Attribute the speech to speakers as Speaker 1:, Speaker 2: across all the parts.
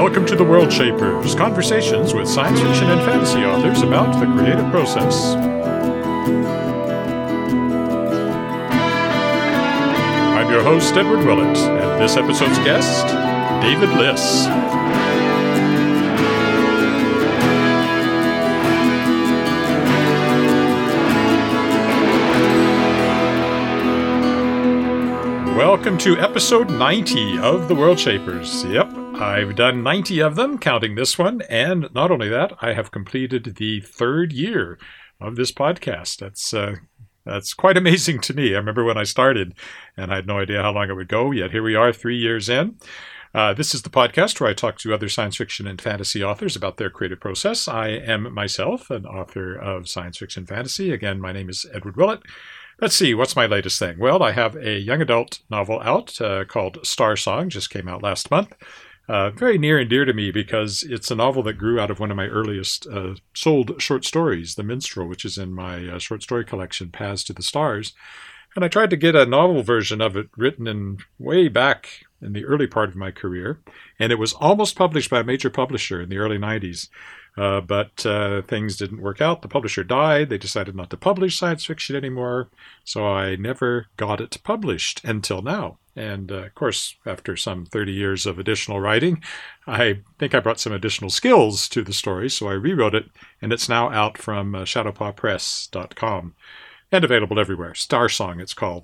Speaker 1: Welcome to The World Shapers, conversations with science fiction and fantasy authors about the creative process. I'm your host, Edward Willett, and this episode's guest, David Liss. Welcome to episode 90 of The World Shapers. Yep, I've done 90 of them, counting this one, and not only that, I have completed the third year of this podcast. That's quite amazing to me. I remember when I started, and I had no idea how long it would go, yet here we are 3 years in. This is the podcast where I talk to other science fiction and fantasy authors about their creative process. I am myself an author of science fiction fantasy. Again, my name is Edward Willett. Let's see, what's my latest thing? Well, I have a young adult novel out called Star Song, just came out last month. Very near and dear to me because it's a novel that grew out of one of my earliest sold short stories, The Minstrel, which is in my short story collection, Paths to the Stars. And I tried to get a novel version of it written in way back in the early part of my career. And it was almost published by a major publisher in the early 90s. But things didn't work out. The publisher died. They decided not to publish science fiction anymore. So I never got it published until now. And of course, after some 30 years of additional writing, I think I brought some additional skills to the story. So I rewrote it, and it's now out from shadowpawpress.com and available everywhere. Star Song, it's called.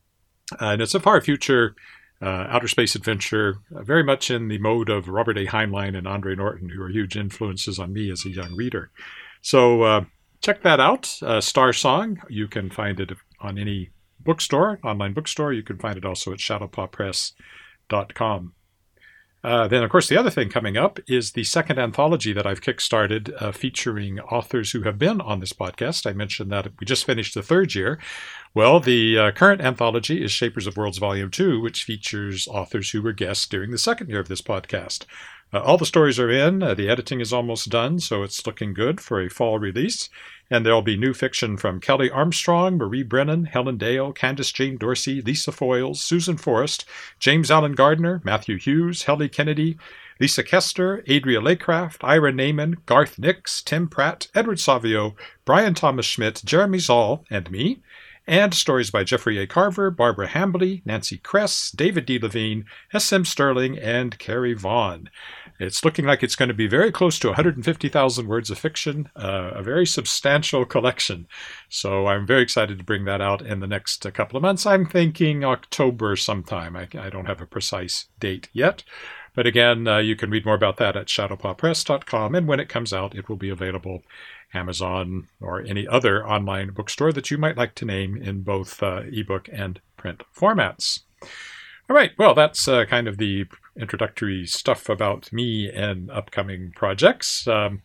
Speaker 1: And it's a far future outer space adventure, very much in the mode of Robert A. Heinlein and Andre Norton, who are huge influences on me as a young reader. So check that out, Star Song. You can find it on any bookstore, online bookstore. You can find it also at shadowpawpress.com. Then, of course, the other thing coming up is the second anthology that I've kickstarted featuring authors who have been on this podcast. I mentioned that we just finished the third year. Well, the current anthology is Shapers of Worlds Volume 2, which features authors who were guests during the second year of this podcast. All the stories are in. The editing is almost done, so it's looking good for a fall release. And there'll be new fiction from Kelly Armstrong, Marie Brennan, Helen Dale, Candace Jane Dorsey, Lisa Foyles, Susan Forrest, James Allen Gardner, Matthew Hughes, Helly Kennedy, Lisa Kester, Adria Laycraft, Ira Naiman, Garth Nix, Tim Pratt, Edward Savio, Brian Thomas Schmidt, Jeremy Zoll, and me. And stories by Jeffrey A. Carver, Barbara Hambley, Nancy Kress, David D. Levine, S.M. Sterling, and Carrie Vaughn. It's looking like it's going to be very close to 150,000 words of fiction, a very substantial collection. So I'm very excited to bring that out in the next couple of months. I'm thinking October sometime. I don't have a precise date yet. But again, you can read more about that at shadowpawpress.com. And when it comes out, it will be available Amazon or any other online bookstore that you might like to name in both ebook and print formats. All right, well, that's kind of the introductory stuff about me and upcoming projects.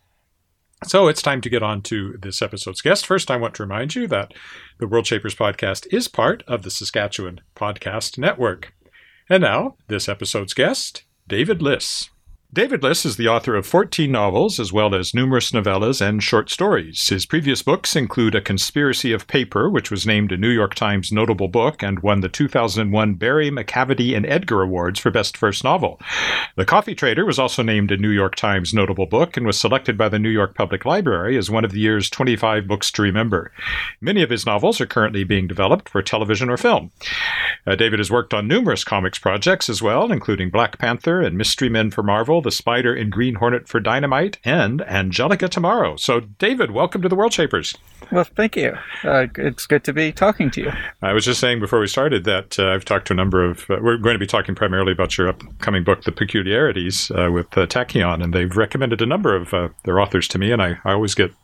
Speaker 1: So it's time to get on to this episode's guest. First, I want to remind you that the World Shapers podcast is part of the Saskatchewan Podcast Network. And now, this episode's guest, David Liss. David Liss is the author of 14 novels, as well as numerous novellas and short stories. His previous books include A Conspiracy of Paper, which was named a New York Times notable book and won the 2001 Barry, McCavity, and Edgar Awards for Best First Novel. The Coffee Trader was also named a New York Times notable book and was selected by the New York Public Library as one of the year's 25 books to remember. Many of his novels are currently being developed for television or film. David has worked on numerous comics projects as well, including Black Panther and Mystery Men for Marvel, The Spider and Green Hornet for Dynamite, and Angelica Tomorrow. So, David, welcome to the World Shapers.
Speaker 2: Well, thank you. It's good to be talking to you.
Speaker 1: I was just saying before we started that I've talked to a number of... we're going to be talking primarily about your upcoming book, The Peculiarities, with Tachyon, and they've recommended a number of their authors to me, and I always get...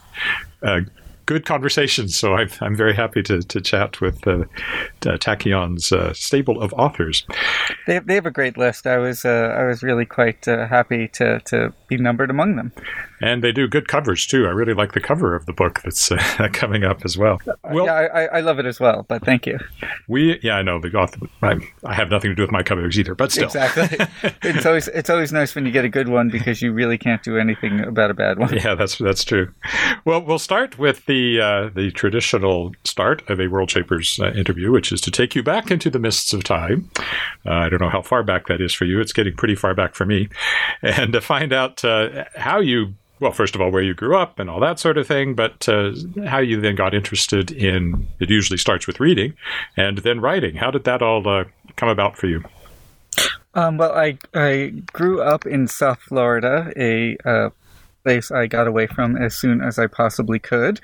Speaker 1: good conversations, so I'm very happy to chat with Tachyon's stable of authors.
Speaker 2: They have a great list. I was really quite happy to be numbered among them.
Speaker 1: And they do good covers, too. I really like the cover of the book that's coming up as well.
Speaker 2: Yeah, I love it as well, but thank you.
Speaker 1: I know. The author, I have nothing to do with my covers either, but still.
Speaker 2: Exactly. It's always nice when you get a good one because you really can't do anything about a bad one.
Speaker 1: Yeah, that's true. Well, we'll start with the traditional start of a World Shapers interview, which is to take you back into the mists of time. I don't know how far back that is for you. It's getting pretty far back for me. And to find out how you, well, first of all, where you grew up and all that sort of thing, but how you then got interested in, it usually starts with reading, and then writing. How did that all come about for you?
Speaker 2: Well, I grew up in South Florida, a place I got away from as soon as I possibly could.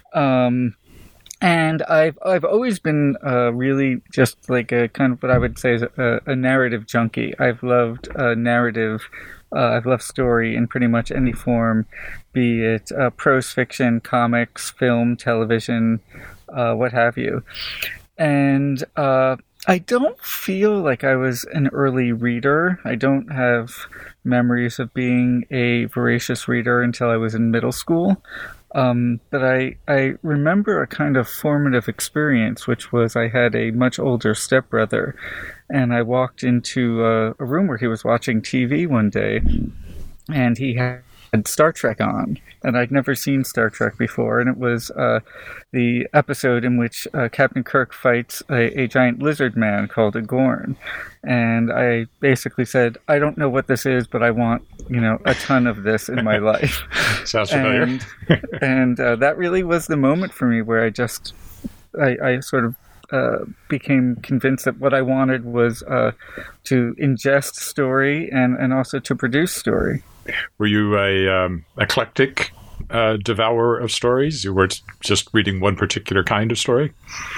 Speaker 2: And I've always been really just like a kind of what I would say is a narrative junkie. I've loved narrative. I've loved story in pretty much any form, be it prose fiction, comics, film, television, what have you. And I don't feel like I was an early reader. I don't have memories of being a voracious reader until I was in middle school. But I remember a kind of formative experience, which was I had a much older stepbrother, and I walked into a room where he was watching TV one day, and he had Star Trek on, and I'd never seen Star Trek before, and it was the episode in which Captain Kirk fights a giant lizard man called a Gorn, and I basically said, I don't know what this is, but I want, a ton of this in my life.
Speaker 1: Sounds familiar.
Speaker 2: And that really was the moment for me where I sort of became convinced that what I wanted was to ingest story and also to produce story.
Speaker 1: Were you a eclectic devourer of stories? You weren't just reading one particular kind of story?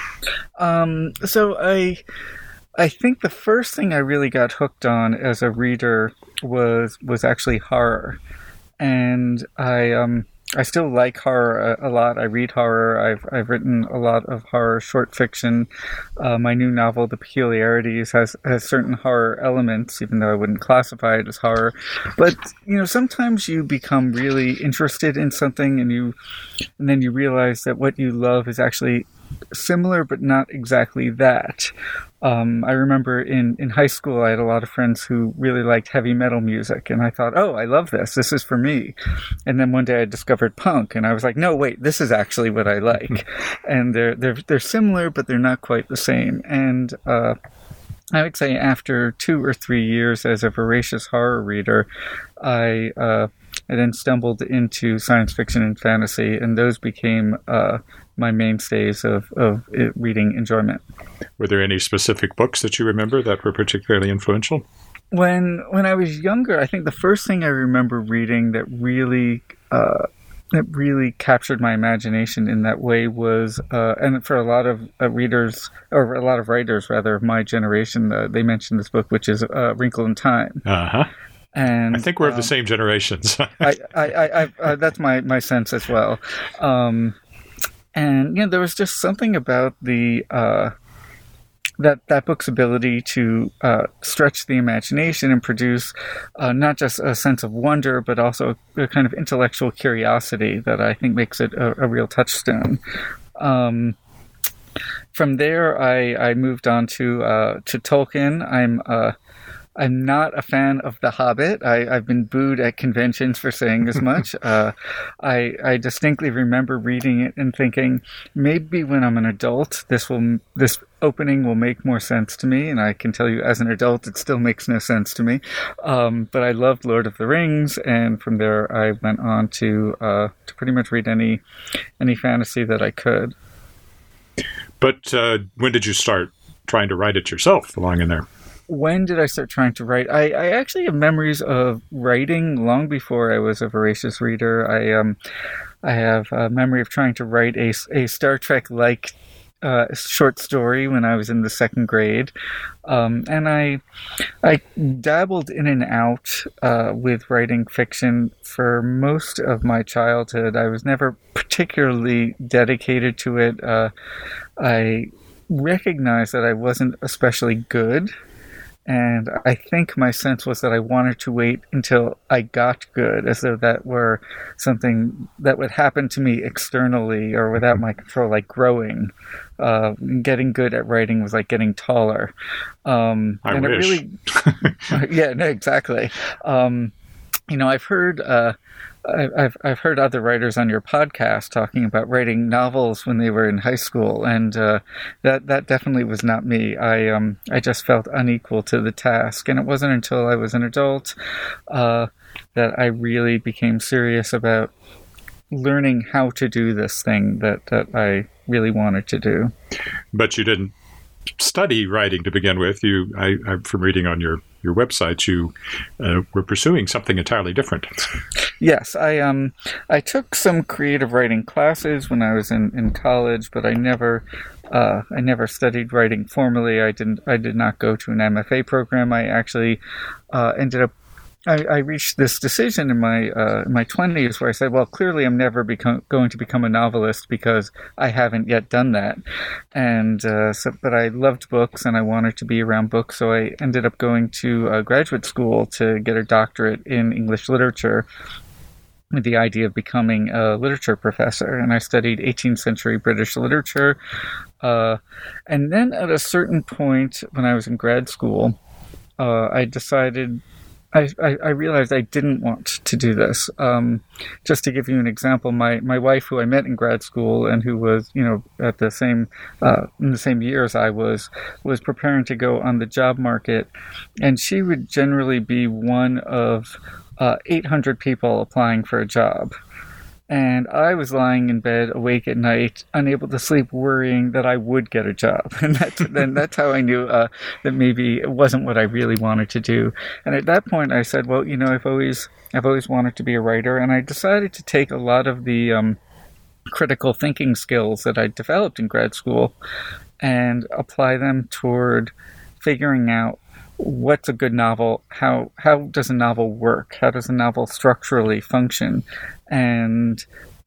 Speaker 2: So I think the first thing I really got hooked on as a reader was actually horror. And I still like horror a lot. I read horror. I've written a lot of horror short fiction. My new novel, The Peculiarities, has certain horror elements, even though I wouldn't classify it as horror. But sometimes you become really interested in something, and then you realize that what you love is actually similar, but not exactly that. I remember in high school, I had a lot of friends who really liked heavy metal music, and I thought, oh, I love this. This is for me. And then one day I discovered punk, and I was like, no, wait, this is actually what I like. And they're similar, but they're not quite the same. And I would say after 2 or 3 years as a voracious horror reader, I then stumbled into science fiction and fantasy, and those became my mainstays of reading enjoyment.
Speaker 1: Were there any specific books that you remember that were particularly influential?
Speaker 2: When I was younger, I think the first thing I remember reading that really captured my imagination in that way was, and for a lot of readers, or a lot of writers rather, of my generation, they mentioned this book, which is Wrinkle in Time.
Speaker 1: Uh-huh.
Speaker 2: And
Speaker 1: I think we're of the same generations.
Speaker 2: I that's my sense as well. And there was just something about the that book's ability to stretch the imagination and produce not just a sense of wonder, but also a kind of intellectual curiosity that I think makes it a real touchstone. From there, I moved on to Tolkien. I'm not a fan of The Hobbit. I've been booed at conventions for saying as much. I distinctly remember reading it and thinking, maybe when I'm an adult, this opening will make more sense to me. And I can tell you, as an adult, it still makes no sense to me. But I loved Lord of the Rings, and from there, I went on to pretty much read any fantasy that I could.
Speaker 1: But when did you start trying to write it yourself along in there?
Speaker 2: When did I start trying to write? I actually have memories of writing long before I was a voracious reader. I have a memory of trying to write a Star Trek-like short story when I was in the second grade. And I dabbled in and out with writing fiction for most of my childhood. I was never particularly dedicated to it. I recognized that I wasn't especially good And I think my sense was that I wanted to wait until I got good, as though that were something that would happen to me externally or without my control, like growing. Getting good at writing was like getting taller.
Speaker 1: I
Speaker 2: and
Speaker 1: wish.
Speaker 2: It really, yeah, no, exactly. I've heard I've heard other writers on your podcast talking about writing novels when they were in high school, and that definitely was not me. I just felt unequal to the task, and it wasn't until I was an adult that I really became serious about learning how to do this thing that I really wanted to do.
Speaker 1: But you didn't study writing to begin with. From reading on your website, you were pursuing something entirely different.
Speaker 2: Yes, I took some creative writing classes when I was in college, but I never studied writing formally. I did not go to an MFA program. I actually ended up. I reached this decision in my 20s where I said, well, clearly I'm never going to become a novelist because I haven't yet done that. And but I loved books and I wanted to be around books, so I ended up going to graduate school to get a doctorate in English literature with the idea of becoming a literature professor. And I studied 18th century British literature. And then at a certain point when I was in grad school, I decided... I realized I didn't want to do this. Just to give you an example, my wife, who I met in grad school and who was, at the same in the same year as I was preparing to go on the job market, and she would generally be one of 800 people applying for a job. And I was lying in bed, awake at night, unable to sleep, worrying that I would get a job. And that's how I knew that maybe it wasn't what I really wanted to do. And at that point, I said, well, I've always wanted to be a writer. And I decided to take a lot of the critical thinking skills that I developed in grad school and apply them toward figuring out what's a good novel, how does a novel work, how does a novel structurally function, and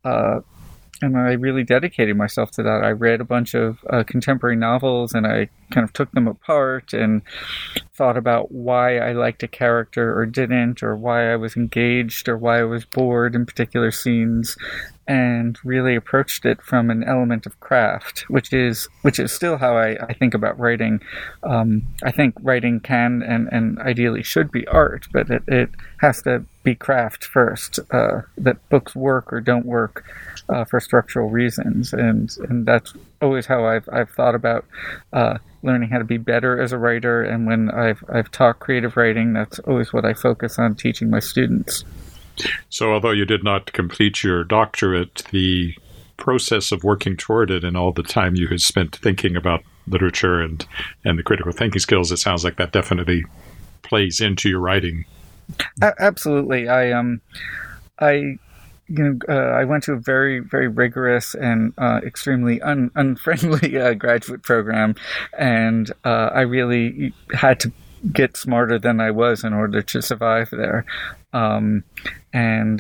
Speaker 2: I really dedicated myself to that. I read a bunch of contemporary novels, and I kind of took them apart and thought about why I liked a character or didn't, or why I was engaged, or why I was bored in particular scenes, and really approached it from an element of craft, which is still how I think about writing. I think writing can and ideally should be art, but it has to be craft first, that books work or don't work for structural reasons, and that's always how I've thought about learning how to be better as a writer. And when I've taught creative writing, that's always what I focus on teaching my students.
Speaker 1: So although you did not complete your doctorate, the process of working toward it and all the time you had spent thinking about literature and the critical thinking skills, it sounds like that definitely plays into your writing.
Speaker 2: Absolutely. I went to a very, very rigorous and extremely unfriendly graduate program, and I really had to get smarter than I was in order to survive there. And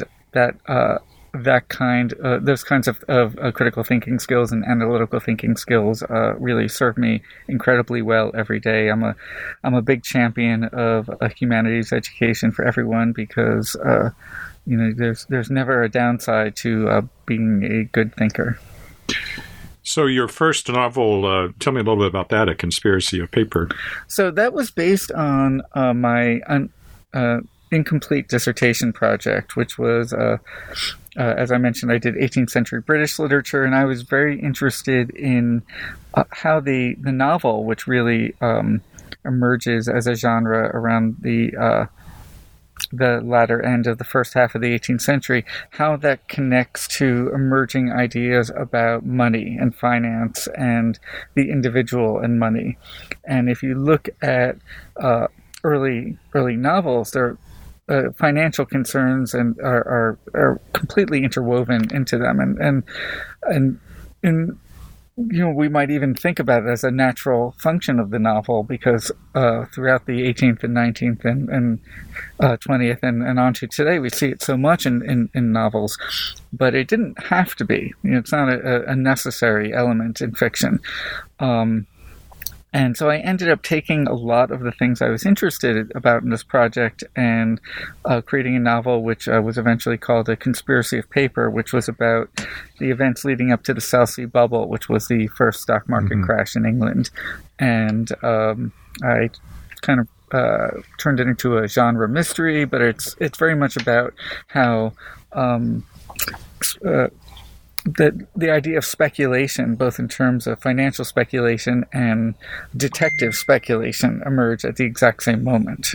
Speaker 2: those kinds of critical thinking skills and analytical thinking skills really serve me incredibly well every day. I'm a big champion of a humanities education for everyone because there's never a downside to being a good thinker.
Speaker 1: So your first novel, tell me a little bit about that, A Conspiracy of Paper.
Speaker 2: So that was based on my incomplete dissertation project, which was, as I mentioned, I did 18th century British literature, and I was very interested in how the novel, which really emerges as a genre around the latter end of the first half of the 18th century, how that connects to emerging ideas about money and finance and the individual and money. And if you look at early novels, they're financial concerns and are completely interwoven into them, and we might even think about it as a natural function of the novel, because throughout the 18th and 19th and 20th and on to today, we see it so much in novels. But it didn't have to be. It's not a necessary element in fiction. And so I ended up taking a lot of the things I was interested about in this project and creating a novel which was eventually called A Conspiracy of Paper, which was about the events leading up to the South Sea Bubble, which was the first stock market crash in England. And I kind of turned it into a genre mystery, but it's very much about how the idea of speculation, both in terms of financial speculation and detective speculation, emerge at the exact same moment.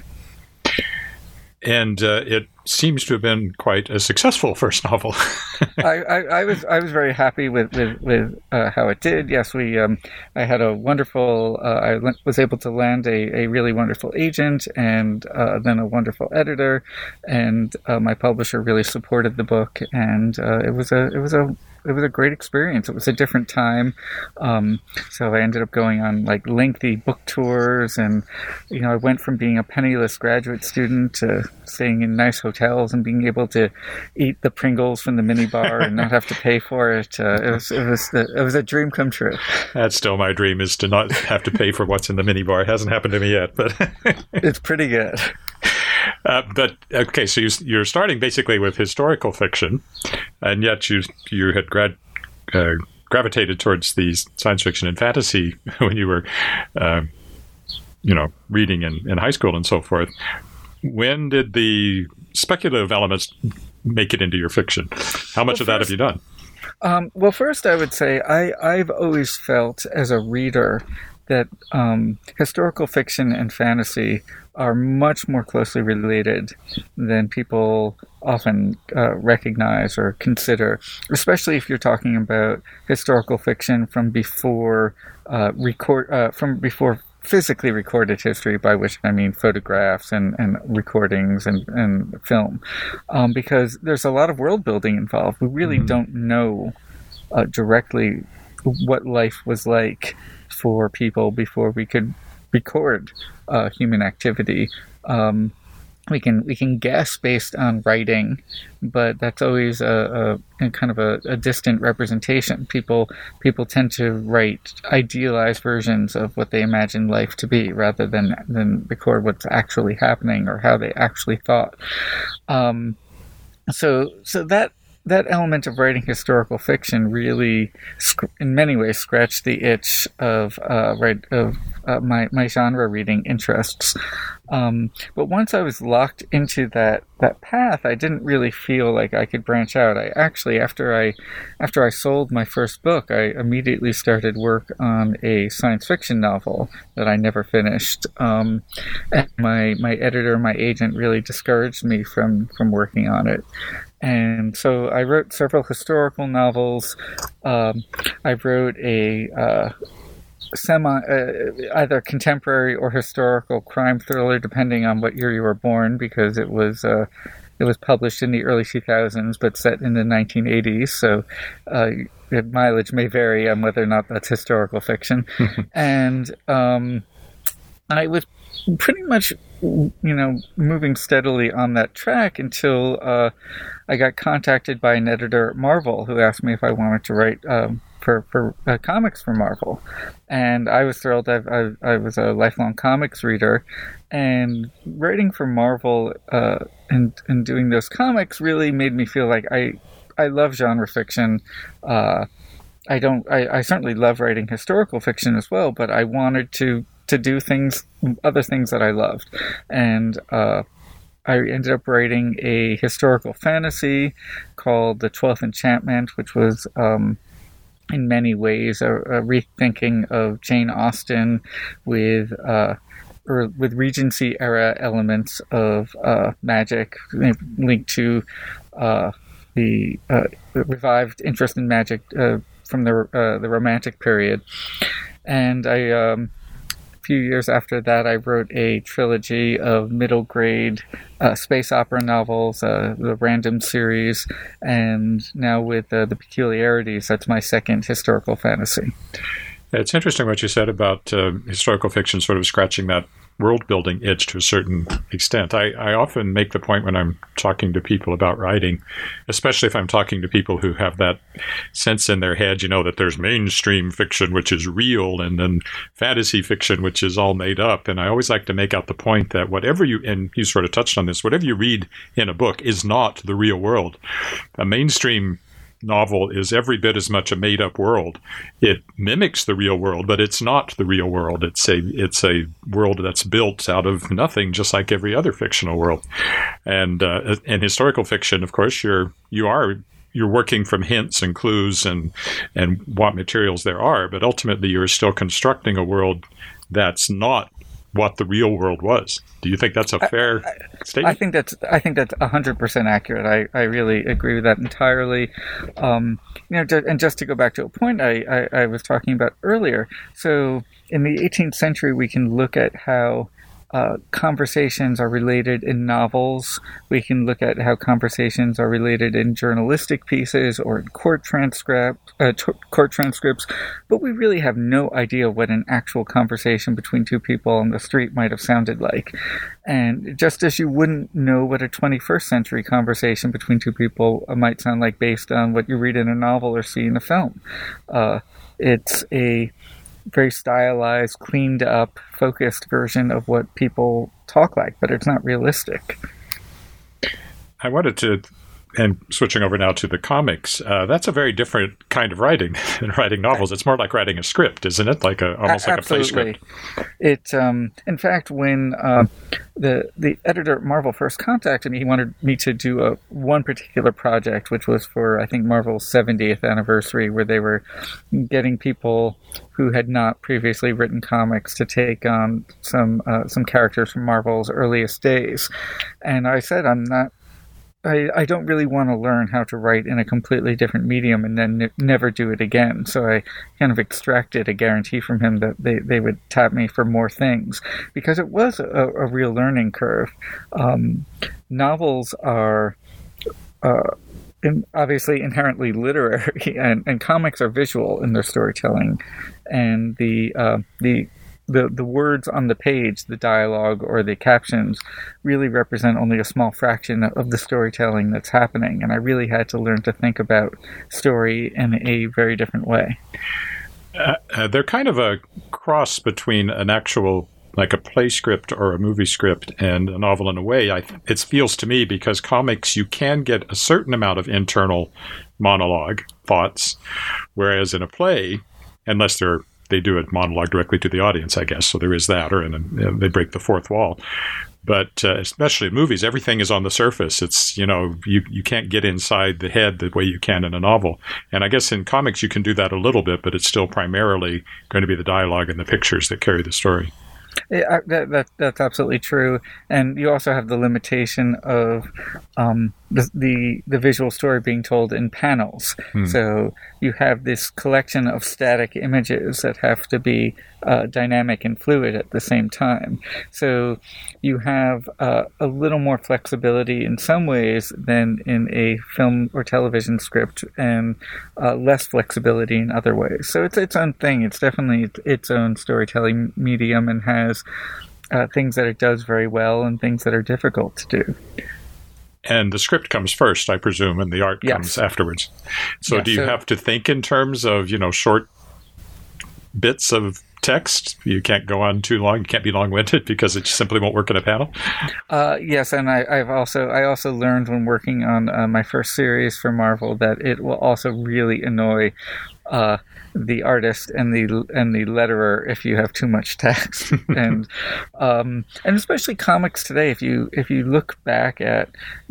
Speaker 1: And it seems to have been quite a successful first novel.
Speaker 2: I was very happy with how it did. Yes, I had a wonderful. I was able to land a really wonderful agent and then a wonderful editor, and my publisher really supported the book, and it was a great experience. It was a different time, so I ended up going on like lengthy book tours, and I went from being a penniless graduate student to staying in nice hotels and being able to eat the Pringles from the minibar and not have to pay for it. It was a dream come true.
Speaker 1: That's still my dream, is to not have to pay for what's in the minibar. It hasn't happened to me yet, but
Speaker 2: it's pretty good.
Speaker 1: But okay, so you're starting basically with historical fiction, and yet you had gravitated towards the science fiction and fantasy when you were, reading in high school and so forth. When did the speculative elements make it into your fiction? How much of that have you done?
Speaker 2: Well, first I would say I've always felt as a reader that historical fiction and fantasy are much more closely related than people often recognize or consider, especially if you're talking about historical fiction from before physically recorded history, by which I mean photographs and recordings and film, because there's a lot of world building involved. We really don't know directly what life was like for people before we could record human activity. We can guess based on writing, but that's always a kind of a distant representation. People tend to write idealized versions of what they imagine life to be, rather than record what's actually happening or how they actually thought. So that element of writing historical fiction really, in many ways, scratched the itch of my genre reading interests. But once I was locked into that path, I didn't really feel like I could branch out. I actually, after I sold my first book, I immediately started work on a science fiction novel that I never finished. And my editor, my agent, really discouraged me from working on it. And so I wrote several historical novels. I wrote a either contemporary or historical crime thriller, depending on what year you were born, because it was published in the early 2000s, but set in the 1980s. So the mileage may vary on whether or not that's historical fiction. And I was pretty much, moving steadily on that track until I got contacted by an editor at Marvel who asked me if I wanted to write for comics for Marvel, and I was thrilled. I was a lifelong comics reader, and writing for Marvel and doing those comics really made me feel like I love genre fiction. I certainly love writing historical fiction as well, but I wanted to do other things that I loved. And I ended up writing a historical fantasy called The 12th Enchantment, which was in many ways a rethinking of Jane Austen with Regency era elements of magic linked to the revived interest in magic from the Romantic period. And a few years after that, I wrote a trilogy of middle grade space opera novels, the Random series, and now with The Peculiarities, that's my second historical fantasy.
Speaker 1: It's interesting what you said about historical fiction sort of scratching that world building itch to a certain extent. I often make the point when I'm talking to people about writing, especially if I'm talking to people who have that sense in their head, that there's mainstream fiction, which is real, and then fantasy fiction, which is all made up. And I always like to make out the point that whatever and you sort of touched on this, whatever you read in a book is not the real world. A mainstream novel is every bit as much a made-up world. It mimics the real world, but it's not the real world. It's a world that's built out of nothing, just like every other fictional world. And historical fiction, of course, you're working from hints and clues and what materials there are, but ultimately you're still constructing a world that's not what the real world was. Do you think that's a fair statement?
Speaker 2: I think that's 100% accurate. I really agree with that entirely. And just to go back to a point I was talking about earlier. So in the 18th century, we can look at how conversations are related in novels. We can look at how conversations are related in journalistic pieces or in court transcripts, but we really have no idea what an actual conversation between two people on the street might have sounded like. And just as you wouldn't know what a 21st century conversation between two people might sound like based on what you read in a novel or see in a film. It's a very stylized, cleaned up, focused version of what people talk like, but it's not realistic.
Speaker 1: I wanted to, and switching over now to the comics, that's a very different kind of writing than writing novels. It's more like writing a script, isn't it? Almost like a play script.
Speaker 2: It, in fact, when the editor at Marvel first contacted me, he wanted me to do one particular project, which was for, I think, Marvel's 70th anniversary, where they were getting people who had not previously written comics to take on some characters from Marvel's earliest days. And I said, I don't really want to learn how to write in a completely different medium and then never do it again. So I kind of extracted a guarantee from him that they would tap me for more things, because it was a real learning curve. Novels are obviously inherently literary, and comics are visual in their storytelling, and the words on the page, the dialogue or the captions, really represent only a small fraction of the storytelling that's happening. And I really had to learn to think about story in a very different way.
Speaker 1: They're kind of a cross between an actual, like a play script or a movie script, and a novel in a way. It feels to me, because comics, you can get a certain amount of internal monologue, thoughts, whereas in a play, unless they do a monologue directly to the audience, I guess. So there is that, or they break the fourth wall. But especially in movies, everything is on the surface. It's, you can't get inside the head the way you can in a novel. And I guess in comics you can do that a little bit, but it's still primarily going to be the dialogue and the pictures that carry the story.
Speaker 2: Yeah, that's absolutely true. And you also have the limitation of the visual story being told in panels. So you have this collection of static images that have to be dynamic and fluid at the same time. So you have a little more flexibility in some ways than in a film or television script, and less flexibility in other ways. So it's its own thing. It's definitely its own storytelling medium, and has things that it does very well and things that are difficult to do.
Speaker 1: And the script comes first, I presume, and the art comes afterwards. So do you have to think in terms of, short bits of text? You can't go on too long. You can't be long-winded because it simply won't work in a panel?
Speaker 2: Yes, and I also learned when working on my first series for Marvel that it will also really annoy the artist and the letterer if you have too much text. And especially comics today, if you look back at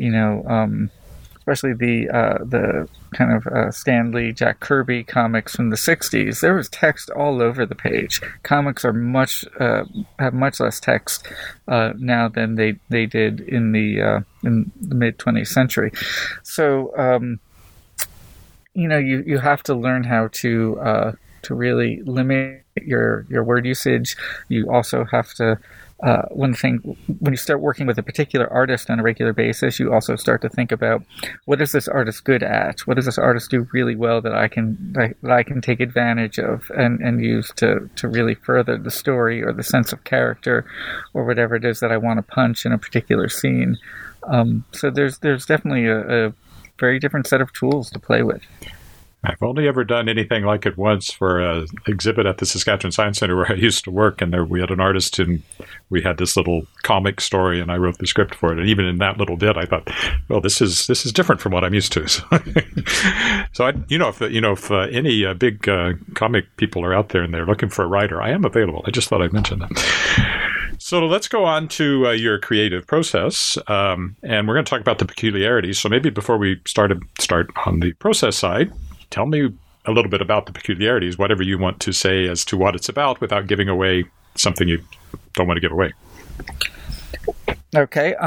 Speaker 2: especially the kind of Stan Lee, Jack Kirby comics from the 60s, there was text all over the page. Comics are have much less text now than they did in the mid 20th century. So you have to learn how to to really limit your word usage. You also have to one thing, when you start working with a particular artist on a regular basis, you also start to think about, what is this artist good at? What does this artist do really well that I can take advantage of and use to really further the story or the sense of character or whatever it is that I want to punch in a particular scene. So there's definitely a very different set of tools to play with.
Speaker 1: I've only ever done anything like it once for an exhibit at the Saskatchewan Science Centre where I used to work, and there we had an artist and we had this little comic story, and I wrote the script for it. And even in that little bit, I thought, well, this is different from what I'm used to. So if any big comic people are out there and they're looking for a writer, I am available. I just thought I'd mention that. So let's go on to your creative process, and we're going to talk about the peculiarities. So maybe before we start on the process side, tell me a little bit about the peculiarities, whatever you want to say as to what it's about without giving away something you don't want to give away.
Speaker 2: Okay,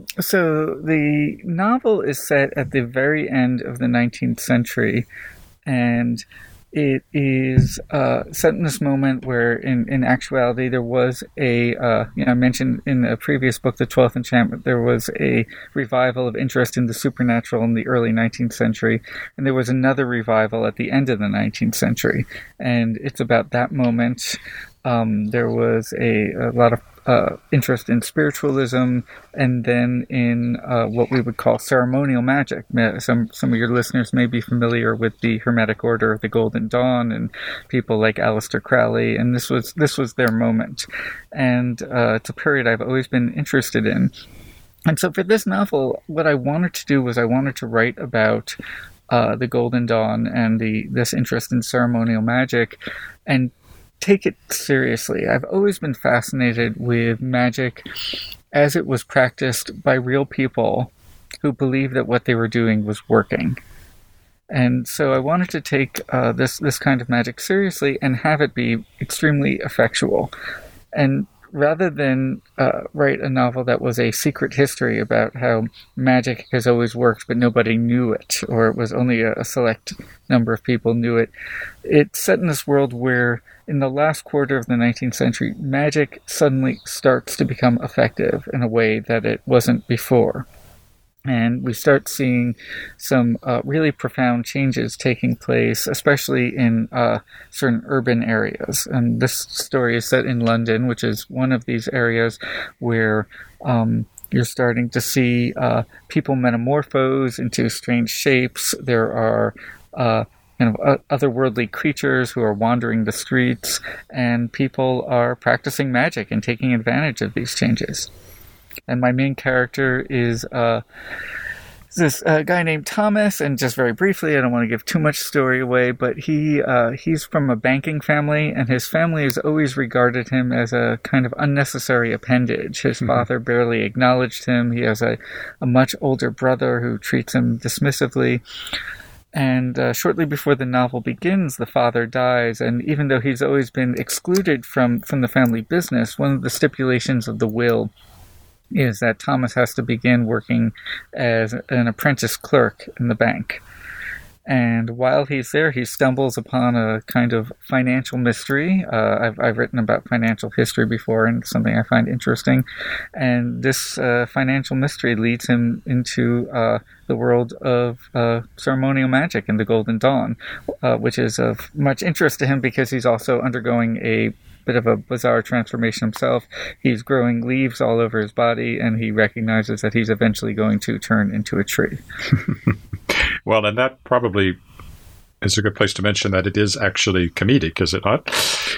Speaker 2: so the novel is set at the very end of the 19th century, and it is set in this moment where, in actuality, there was I mentioned in a previous book, The 12th Enchantment, there was a revival of interest in the supernatural in the early 19th century, and there was another revival at the end of the 19th century, and it's about that moment. There was a lot of interest in spiritualism, and then in what we would call ceremonial magic. Some of your listeners may be familiar with the Hermetic Order of the Golden Dawn and people like Aleister Crowley, and this was their moment. And it's a period I've always been interested in. And so for this novel, what I wanted to do was I wanted to write about the Golden Dawn and this interest in ceremonial magic, and take it seriously. I've always been fascinated with magic as it was practiced by real people who believed that what they were doing was working. And so I wanted to take this kind of magic seriously and have it be extremely effectual. And rather than write a novel that was a secret history about how magic has always worked but nobody knew it, or it was only a select number of people knew it, it's set in this world where in the last quarter of the 19th century, magic suddenly starts to become effective in a way that it wasn't before. And we start seeing some really profound changes taking place, especially in certain urban areas. And this story is set in London, which is one of these areas where you're starting to see people metamorphose into strange shapes. There are otherworldly creatures who are wandering the streets, and people are practicing magic and taking advantage of these changes. And my main character is this guy named Thomas, and just very briefly, I don't want to give too much story away, but he's from a banking family, and his family has always regarded him as a kind of unnecessary appendage. His father barely acknowledged him. He has a much older brother who treats him dismissively. And shortly before the novel begins, the father dies, and even though he's always been excluded from the family business, one of the stipulations of the will is that Thomas has to begin working as an apprentice clerk in the bank. And while he's there, he stumbles upon a kind of financial mystery. I've written about financial history before, and it's something I find interesting. And this financial mystery leads him into the world of ceremonial magic and the Golden Dawn, which is of much interest to him because he's also undergoing a bit of a bizarre transformation himself. He's growing leaves all over his body, and he recognizes that he's eventually going to turn into a tree.
Speaker 1: Well, and that probably is a good place to mention that it is actually comedic, is it not?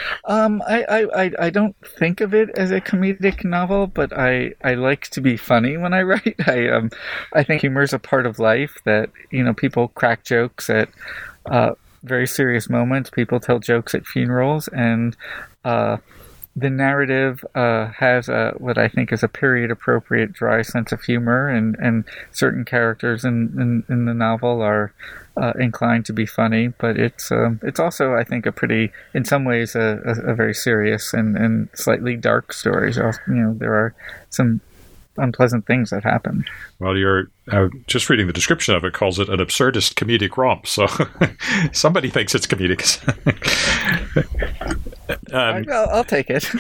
Speaker 2: I don't think of it as a comedic novel, but I like to be funny when I write. I think humor is a part of life, that, people crack jokes at very serious moments. People tell jokes at funerals, and the narrative has what I think is a period-appropriate dry sense of humor, and certain characters in the novel are inclined to be funny, but it's also, I think, a pretty, in some ways, a very serious and slightly dark story. So, there are some unpleasant things that happen.
Speaker 1: Well, you're just reading the description of it calls it an absurdist comedic romp. So somebody thinks it's comedic.
Speaker 2: I'll take it.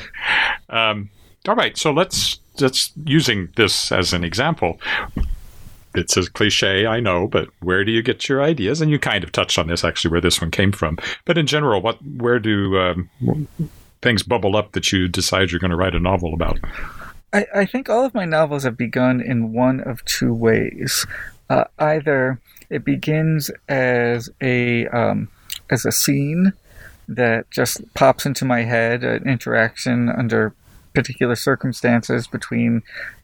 Speaker 1: All right. So let's using this as an example. It's a cliche, I know, but where do you get your ideas? And you kind of touched on this, actually, where this one came from. But in general, where do things bubble up that you decide you're going to write a novel about?
Speaker 2: I think all of my novels have begun in one of two ways. Either it begins as a scene that just pops into my head, an interaction under particular circumstances between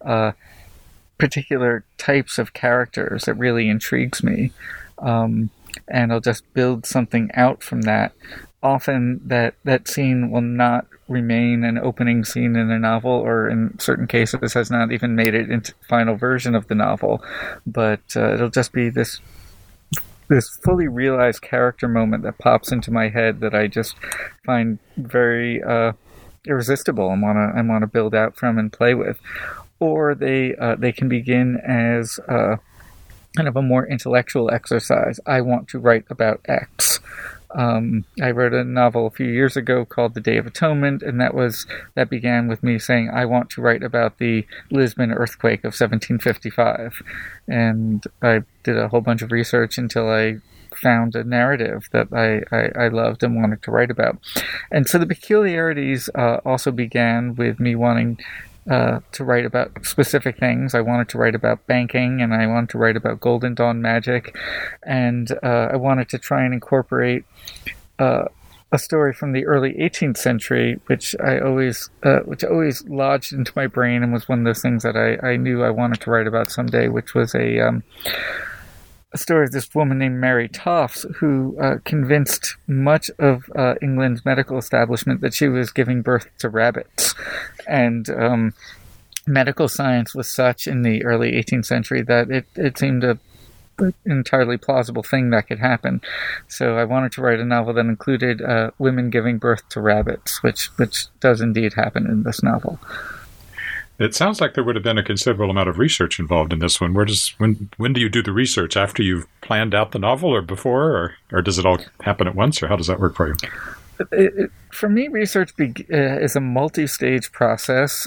Speaker 2: particular types of characters that really intrigues me, and I'll just build something out from that. Often that scene will not remain an opening scene in a novel, or in certain cases has not even made it into the final version of the novel, but it'll just be this fully realized character moment that pops into my head that I just find very irresistible and want to build out from and play with. Or they can begin as kind of a more intellectual exercise. I want to write about X. I wrote a novel a few years ago called The Day of Atonement, and that began with me saying I want to write about the Lisbon earthquake of 1755. And I did a whole bunch of research until I found a narrative that I loved and wanted to write about. And so the peculiarities also began with me wanting to write about specific things. I wanted to write about banking, and I wanted to write about Golden Dawn magic, and I wanted to try and incorporate a story from the early 18th century, which always lodged into my brain and was one of those things that I knew I wanted to write about someday, which was a story of this woman named Mary Tofts, who convinced much of England's medical establishment that she was giving birth to rabbits. And medical science was such in the early 18th century that it seemed an entirely plausible thing that could happen. So I wanted to write a novel that included women giving birth to rabbits, which does indeed happen in this novel.
Speaker 1: It sounds like there would have been a considerable amount of research involved in this one. When do you do the research? After you've planned out the novel, or before, or does it all happen at once, or how does that work for you?
Speaker 2: For me, research is a multi-stage process.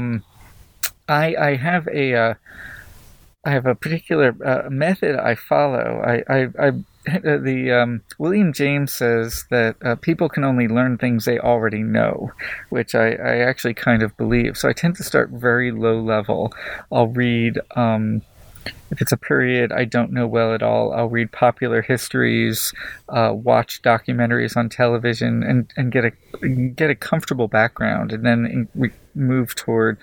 Speaker 2: I have a particular method I follow. William James says that people can only learn things they already know, which I actually kind of believe. So I tend to start very low level. I'll read, if it's a period I don't know well at all, I'll read popular histories, watch documentaries on television, and get a comfortable background, and then move toward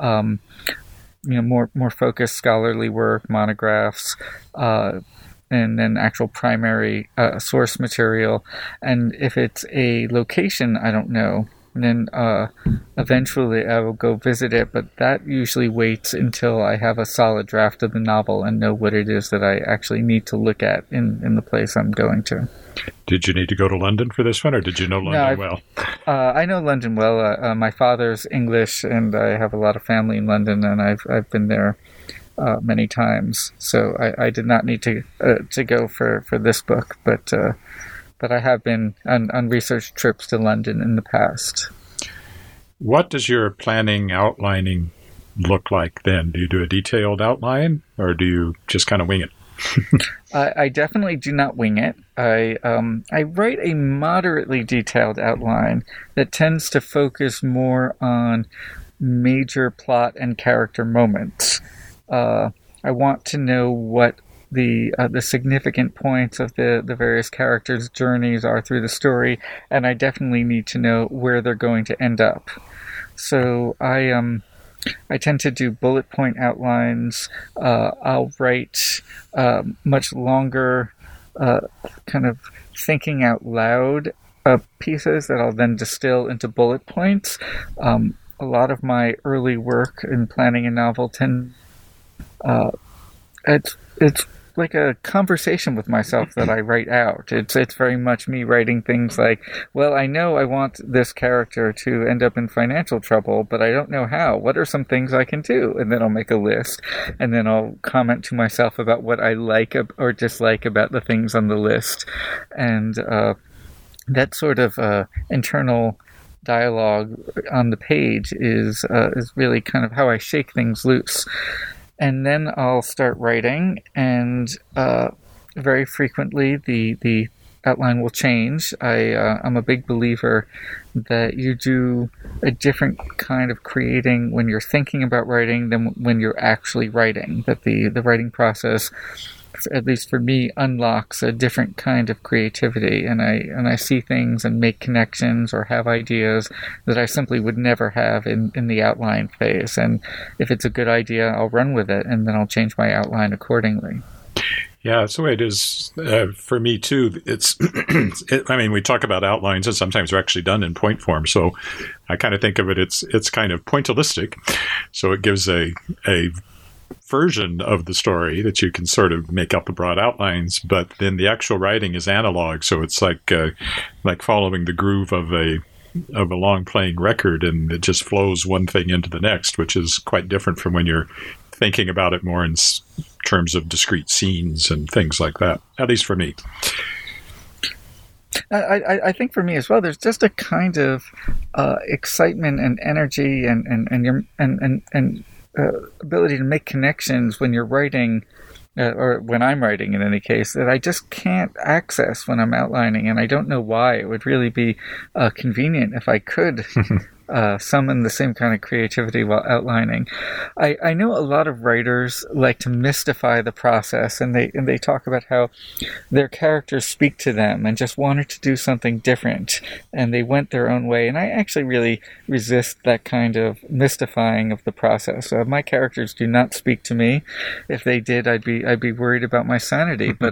Speaker 2: more focused scholarly work, monographs, and then actual primary source material. And if it's a location I don't know, then eventually I will go visit it, but that usually waits until I have a solid draft of the novel and know what it is that I actually need to look at in the place I'm going to.
Speaker 1: Did you need to go to London for this one, or did you know London well?
Speaker 2: I know London well. My father's English, and I have a lot of family in London, and I've been there many times, so I did not need to go for this book, but I have been on research trips to London in the past.
Speaker 1: What does your outlining look like then? Do you do a detailed outline, or do you just kind of wing it?
Speaker 2: I definitely do not wing it. I write a moderately detailed outline that tends to focus more on major plot and character moments. I want to know what the significant points of the various characters' journeys are through the story, and I definitely need to know where they're going to end up. So I tend to do bullet point outlines. I'll write much longer, kind of thinking out loud pieces that I'll then distill into bullet points. A lot of my early work in planning a novel it's like a conversation with myself that I write out. It's very much me writing things like, well, I know I want this character to end up in financial trouble, but I don't know how. What are some things I can do? And then I'll make a list, and then I'll comment to myself about what I like or dislike about the things on the list. And that sort of internal dialogue on the page is really kind of how I shake things loose. And then I'll start writing, and very frequently the outline will change. I'm a big believer that you do a different kind of creating when you're thinking about writing than when you're actually writing. That the writing process, at least for me, unlocks a different kind of creativity, and I see things and make connections or have ideas that I simply would never have in the outline phase. And if it's a good idea, I'll run with it, and then I'll change my outline accordingly.
Speaker 1: Yeah, that's the way it is for me too. I mean, we talk about outlines, and sometimes they're actually done in point form. So I kind of think of it, it's kind of pointillistic. So it gives a version of the story that you can sort of make up the broad outlines, but then the actual writing is analog. So it's like following the groove of a long playing record, and it just flows one thing into the next, which is quite different from when you're thinking about it more in terms of discrete scenes and things like that, at least for me.
Speaker 2: I think for me as well, there's just a kind of excitement and energy and ability to make connections when you're writing, or when I'm writing in any case, that I just can't access when I'm outlining, and I don't know why. It would really be convenient if I could summon the same kind of creativity while outlining. I know a lot of writers like to mystify the process, and they talk about how their characters speak to them and just wanted to do something different, and they went their own way. And I actually really resist that kind of mystifying of the process. My characters do not speak to me. If they did, I'd be worried about my sanity. But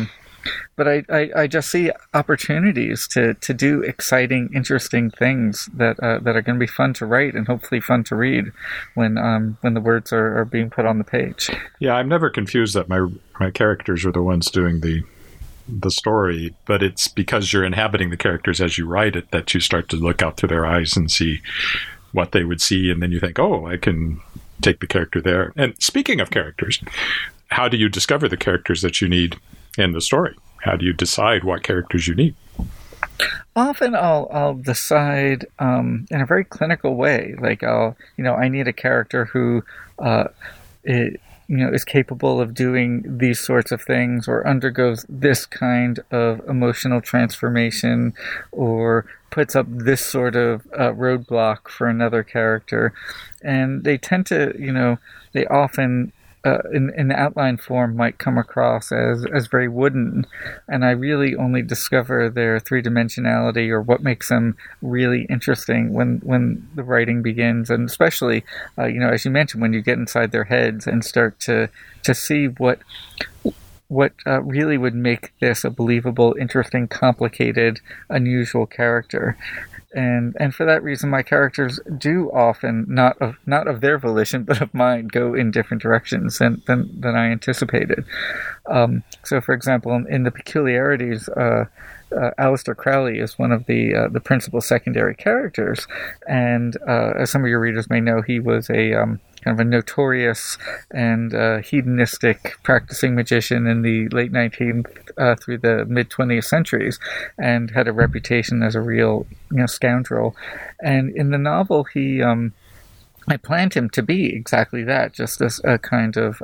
Speaker 2: I just see opportunities to do exciting, interesting things that are going to be fun to write and hopefully fun to read when the words are being put on the page.
Speaker 1: Yeah, I'm never confused that my characters are the ones doing the story, but it's because you're inhabiting the characters as you write it that you start to look out through their eyes and see what they would see, and then you think, oh, I can take the character there. And speaking of characters, how do you discover the characters that you need in the story? How do you decide what characters you need?
Speaker 2: Often I'll decide in a very clinical way. Like I need a character who is capable of doing these sorts of things, or undergoes this kind of emotional transformation, or puts up this sort of roadblock for another character. And they tend to, they often in the outline form might come across as very wooden, and I really only discover their three-dimensionality or what makes them really interesting when the writing begins, and especially as you mentioned, when you get inside their heads and start to see what really would make this a believable, interesting, complicated, unusual character. And for that reason, my characters do often, not of their volition, but of mine, go in different directions than I anticipated. So, for example, in the peculiarities, Aleister Crowley is one of the principal secondary characters, and as some of your readers may know, he was a kind of a notorious and hedonistic practicing magician in the late 19th through the mid 20th centuries, and had a reputation as a real scoundrel. And in the novel, I planned him to be exactly that, just as a kind of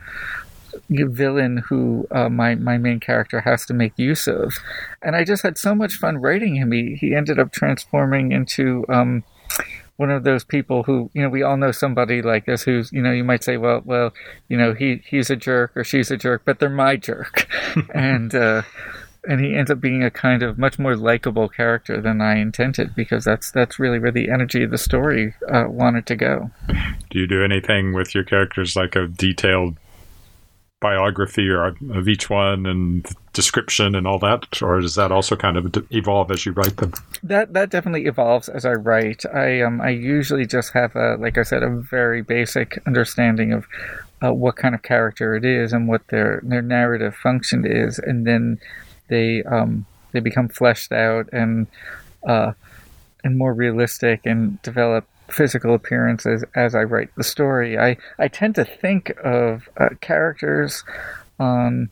Speaker 2: villain who my main character has to make use of. And I just had so much fun writing him. He ended up transforming into one of those people who, we all know somebody like this who's, you might say, well, he's a jerk or she's a jerk, but they're my jerk. And he ends up being a kind of much more likable character than I intended, because that's really where the energy of the story wanted to go.
Speaker 1: Do you do anything with your characters, like a detailed biography of each one and description and all that, or does that also kind of evolve as you write them? That
Speaker 2: definitely evolves as I write. I usually just have a very basic understanding of what kind of character it is and what their narrative function is, and then they become fleshed out and more realistic and develop physical appearances as I write the story. I tend to think of characters on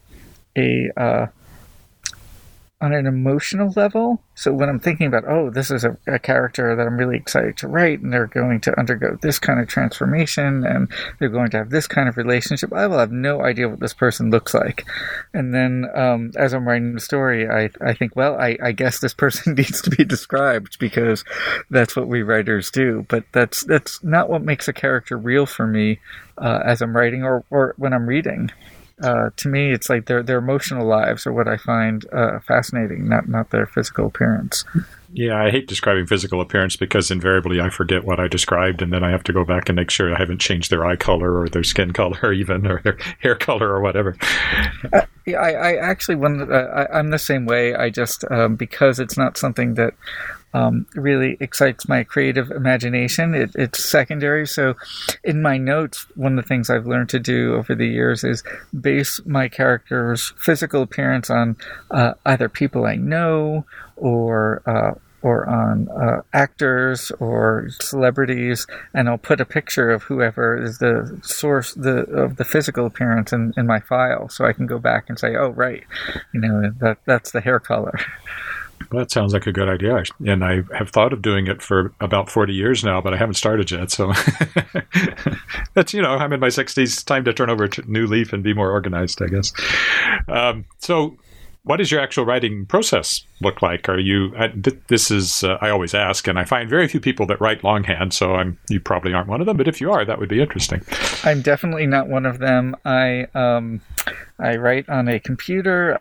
Speaker 2: an emotional level. So when I'm thinking about, oh, this is a character that I'm really excited to write, and they're going to undergo this kind of transformation, and they're going to have this kind of relationship, I will have no idea what this person looks like. And then as I'm writing the story, I think, well, I guess this person needs to be described, because that's what we writers do. But that's not what makes a character real for me as I'm writing or when I'm reading. To me, it's like their emotional lives are what I find fascinating, not their physical appearance.
Speaker 1: Yeah, I hate describing physical appearance because invariably I forget what I described, and then I have to go back and make sure I haven't changed their eye color or their skin color even, or their hair color or whatever.
Speaker 2: Yeah, I actually, I'm the same way. I just, because it's not something that really excites my creative imagination, it's secondary. So in my notes, one of the things I've learned to do over the years is base my character's physical appearance on either people I know or on actors or celebrities, and I'll put a picture of whoever is the source of the physical appearance in my file, so I can go back and say, oh, right, that's the hair color.
Speaker 1: Well, that sounds like a good idea. And I have thought of doing it for about 40 years now, but I haven't started yet. So that's, I'm in my 60s. Time to turn over a new leaf and be more organized, I guess. So what does your actual writing process look like? Are you, this is, I always ask, and I find very few people that write longhand, so you probably aren't one of them, but if you are, that would be interesting.
Speaker 2: I'm definitely not one of them. I write on a computer.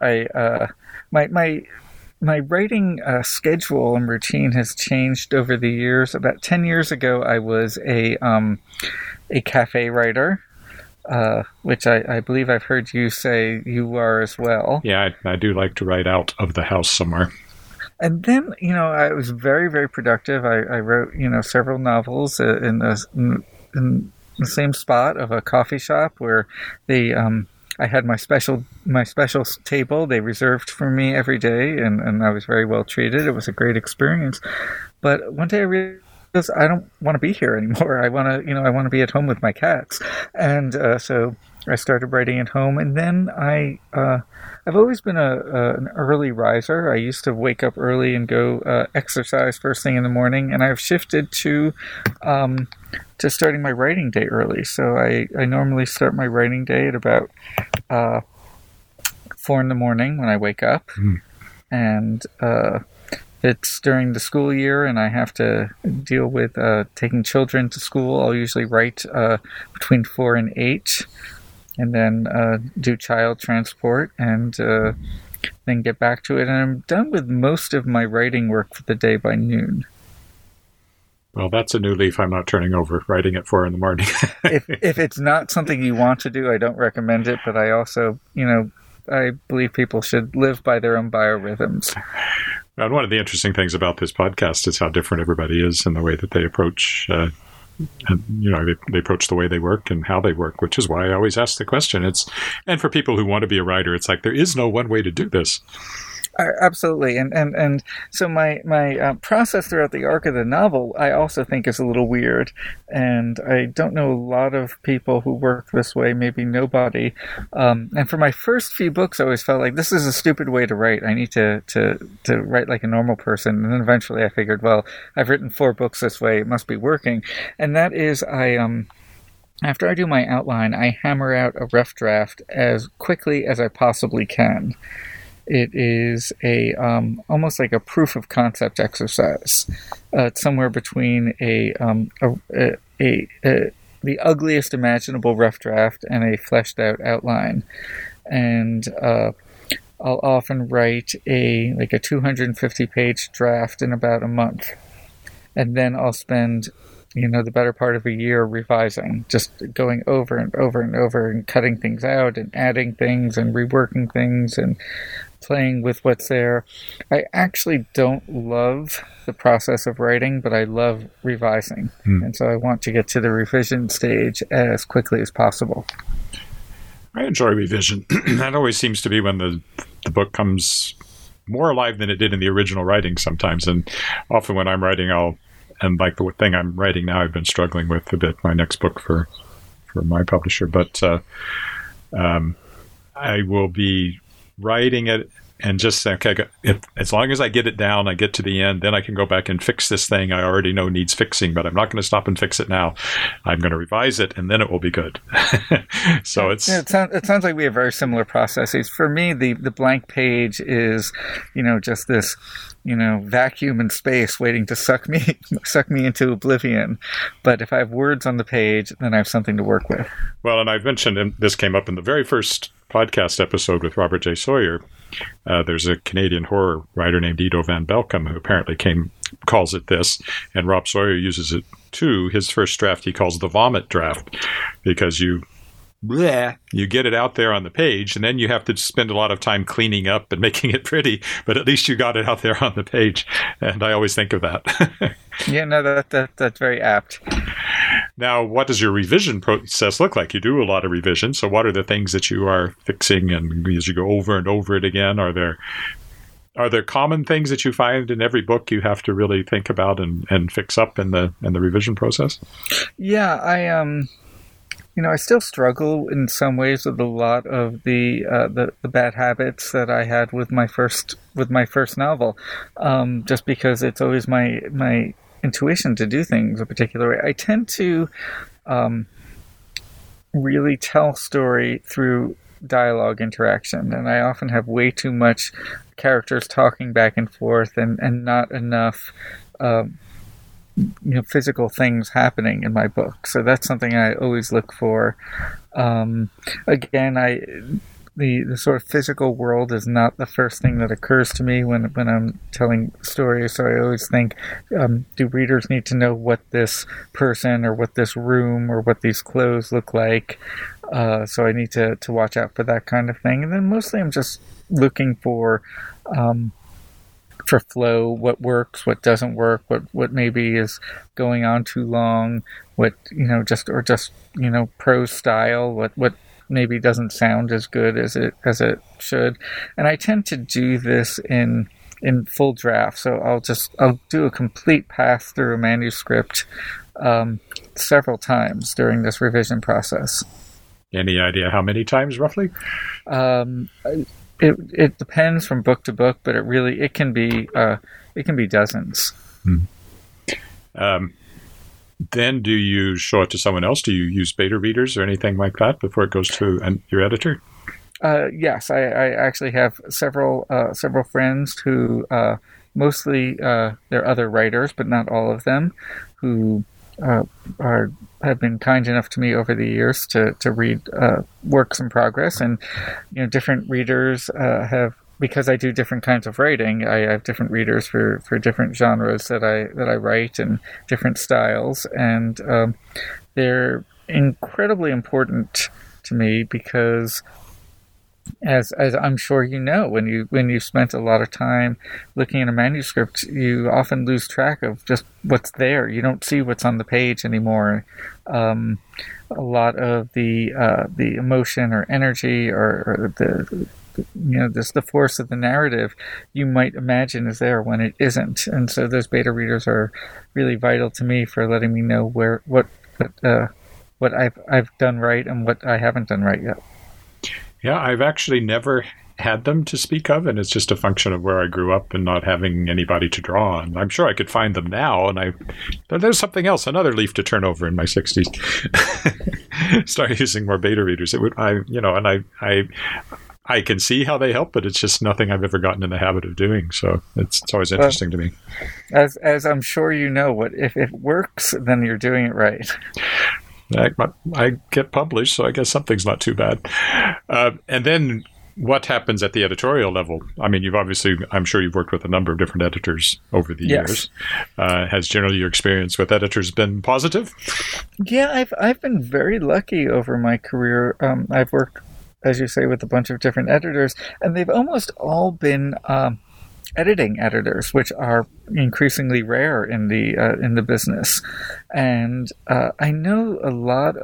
Speaker 2: My writing schedule and routine has changed over the years. About 10 years ago, I was a cafe writer, which I believe I've heard you say you are as well.
Speaker 1: Yeah, I do like to write out of the house somewhere.
Speaker 2: And then, I was very, very productive. I wrote, several novels in the same spot of a coffee shop where I had my special table they reserved for me every day, and I was very well treated. It was a great experience. But one day I realized I don't want to be here anymore. I want to be at home with my cats. And so I started writing at home, and then I've always been an early riser. I used to wake up early and go exercise first thing in the morning, and I've shifted to starting my writing day early. So I normally start my writing day at about 4 a.m. when I wake up. And it's during the school year and I have to deal with taking children to school. I'll usually write between 4 and 8, and then do child transport, and then get back to it. And I'm done with most of my writing work for the day by noon.
Speaker 1: Well, that's a new leaf I'm not turning over, writing at 4 a.m.
Speaker 2: If it's not something you want to do, I don't recommend it. But I also, I believe people should live by their own biorhythms.
Speaker 1: And one of the interesting things about this podcast is how different everybody is in the way that they approach, they approach the way they work and how they work, which is why I always ask the question. And for people who want to be a writer, it's like there is no one way to do this.
Speaker 2: Absolutely, and so my process throughout the arc of the novel, I also think is a little weird, and I don't know a lot of people who work this way, maybe nobody. And for my first few books, I always felt like this is a stupid way to write. I need to write like a normal person, and then eventually I figured, well, I've written 4 books this way, it must be working, and that is after I do my outline, I hammer out a rough draft as quickly as I possibly can. It is almost like a proof of concept exercise. It's somewhere between the ugliest imaginable rough draft and a fleshed out outline. And I'll often write a 250-page draft in about a month, and then I'll spend the better part of a year revising, just going over and over and over and cutting things out and adding things and reworking things and playing with what's there. I actually don't love the process of writing, but I love revising. And so I want to get to the revision stage as quickly as possible.
Speaker 1: I enjoy revision. That always seems to be when the book comes more alive than it did in the original writing sometimes. And often when I'm writing, and like the thing I'm writing now, I've been struggling with a bit, my next book for my publisher. But I will be writing it and just say, okay, as long as I get it down, I get to the end, then I can go back and fix this thing I already know needs fixing, but I'm not going to stop and fix it now. I'm going to revise it, and then it will be good. So it
Speaker 2: sounds like we have very similar processes. For me, the blank page is, just this, vacuum in space waiting to suck me into oblivion. But if I have words on the page, then I have something to work with.
Speaker 1: Well, and I've mentioned, and this came up in the very first podcast episode with Robert J. Sawyer. There's a Canadian horror writer named Ido Van Belkom who apparently calls it this, and Rob Sawyer uses it too. His first draft he calls the vomit draft, because you get it out there on the page, and then you have to spend a lot of time cleaning up and making it pretty, but at least you got it out there on the page. And I always think of that.
Speaker 2: Yeah, no, that's very apt.
Speaker 1: Now, what does your revision process look like? You do a lot of revision, so what are the things that you are fixing, and as you go over and over it again, are there common things that you find in every book you have to really think about and fix up in the revision process? Yeah,
Speaker 2: I still struggle in some ways with a lot of the bad habits that I had with my first novel, just because it's always my intuition to do things a particular way. I tend to really tell story through dialogue interaction, and I often have way too much characters talking back and forth and not enough physical things happening in my book. So that's something I always look for. Again, the sort of physical world is not the first thing that occurs to me when I'm telling stories. So I always think, do readers need to know what this person or what this room or what these clothes look like? So I need to watch out for that kind of thing. And then mostly I'm just looking for flow, what works, what doesn't work, what maybe is going on too long, what just prose style, what maybe doesn't sound as good as it should. And I tend to do this in full draft. So I'll do a complete pass through a manuscript several times during this revision process.
Speaker 1: Any idea how many times roughly?
Speaker 2: It depends from book to book, but it can be dozens.
Speaker 1: Then do you show it to someone else? Do you use beta readers or anything like that before it goes to your editor?
Speaker 2: Yes, I actually have several friends who mostly they're other writers, but not all of them, who have been kind enough to me over the years to read works in progress, and different readers have. Because I do different kinds of writing, I have different readers for different genres that I write and different styles, and they're incredibly important to me because, as I'm sure you know, when you spent a lot of time looking at a manuscript, you often lose track of just what's there. You don't see what's on the page anymore. A lot of the emotion or energy or the force of the narrative you might imagine is there when it isn't, and so those beta readers are really vital to me for letting me know what I've done right and what I haven't done right yet.
Speaker 1: Yeah, I've actually never had them to speak of, and it's just a function of where I grew up and not having anybody to draw on. I'm sure I could find them now, but there's something else, another leaf to turn over in my 60s. Start using more beta readers. I can see how they help, but it's just nothing I've ever gotten in the habit of doing. So it's always interesting to me.
Speaker 2: As I'm sure you know, if it works, then you're doing it right.
Speaker 1: I get published, so I guess something's not too bad. And then what happens at the editorial level? I mean, I'm sure you've worked with a number of different editors over the years. Has generally your experience with editors been positive?
Speaker 2: Yeah, I've been very lucky over my career. I've worked as you say, with a bunch of different editors, and they've almost all been editing editors, which are increasingly rare in the business. And I know a lot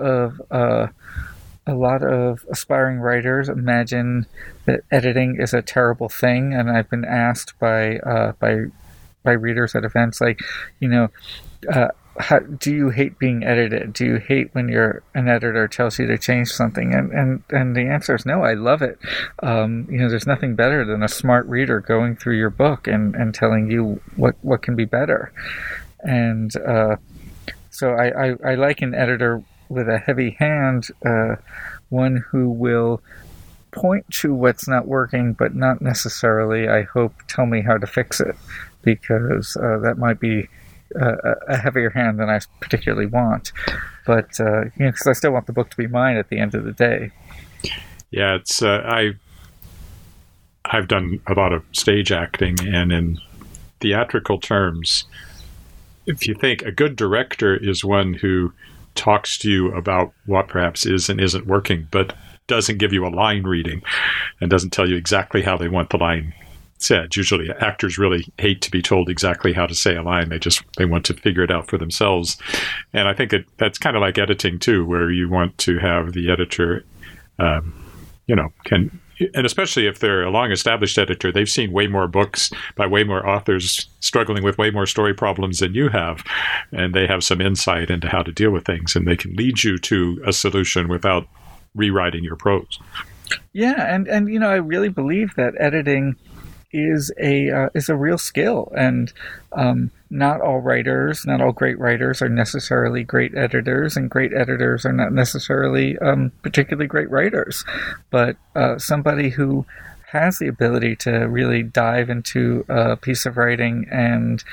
Speaker 2: of aspiring writers imagine that editing is a terrible thing, and I've been asked by readers at events like, how, do you hate being edited? Do you hate when an editor tells you to change something? And the answer is no, I love it. There's nothing better than a smart reader going through your book and telling you what can be better. And so I like an editor with a heavy hand, one who will point to what's not working, but not necessarily, I hope, tell me how to fix it, because that might be a heavier hand than I particularly want. But because I still want the book to be mine at the end of the day.
Speaker 1: Yeah, it's I've done a lot of stage acting, and in theatrical terms, if you think a good director is one who talks to you about what perhaps is and isn't working, but doesn't give you a line reading and doesn't tell you exactly how they want the line said. Usually actors really hate to be told exactly how to say a line. They want to figure it out for themselves. And I think that's kind of like editing too, where you want to have the editor, and especially if they're a long-established editor, they've seen way more books by way more authors struggling with way more story problems than you have, and they have some insight into how to deal with things, and they can lead you to a solution without rewriting your prose.
Speaker 2: Yeah, and I really believe that editing is a real skill, and not all great writers are necessarily great editors, and great editors are not necessarily particularly great writers. But somebody who has the ability to really dive into a piece of writing and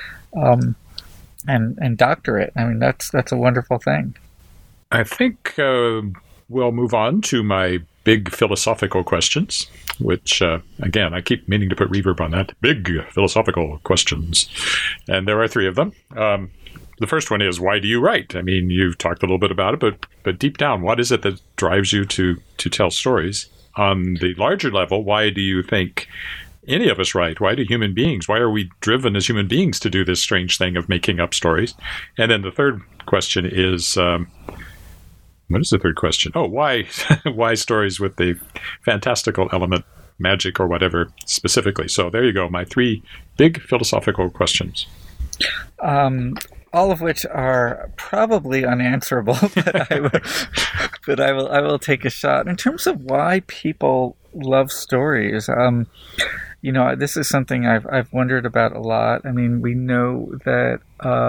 Speaker 2: doctor it, I mean, that's a wonderful thing.
Speaker 1: I think we'll move on to my big philosophical questions, which, again, I keep meaning to put reverb on that. Big philosophical questions. And there are 3 of them. The first one is, why do you write? I mean, you've talked a little bit about it, but deep down, what is it that drives you to tell stories? On the larger level, why do you think any of us write? Why do human beings? Why are we driven as human beings to do this strange thing of making up stories? And then the third question is... what is the third question? Oh, why stories with the fantastical element, magic or whatever specifically? So there you go, my 3 big philosophical questions.
Speaker 2: All of which are probably unanswerable, but I will take a shot. In terms of why people love stories, this is something I've wondered about a lot. I mean, we know that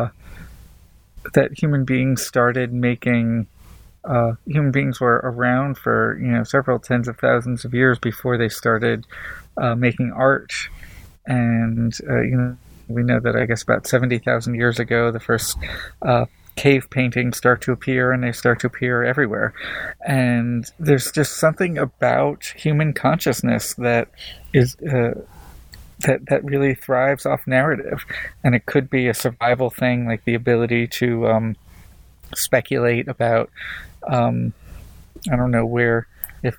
Speaker 2: human beings started making. Human beings were around for several tens of thousands of years before they started making art, and we know that I guess about 70,000 years ago the first cave paintings start to appear, and they start to appear everywhere. And there's just something about human consciousness that is that really thrives off narrative, and it could be a survival thing, like the ability to speculate about. I don't know where, if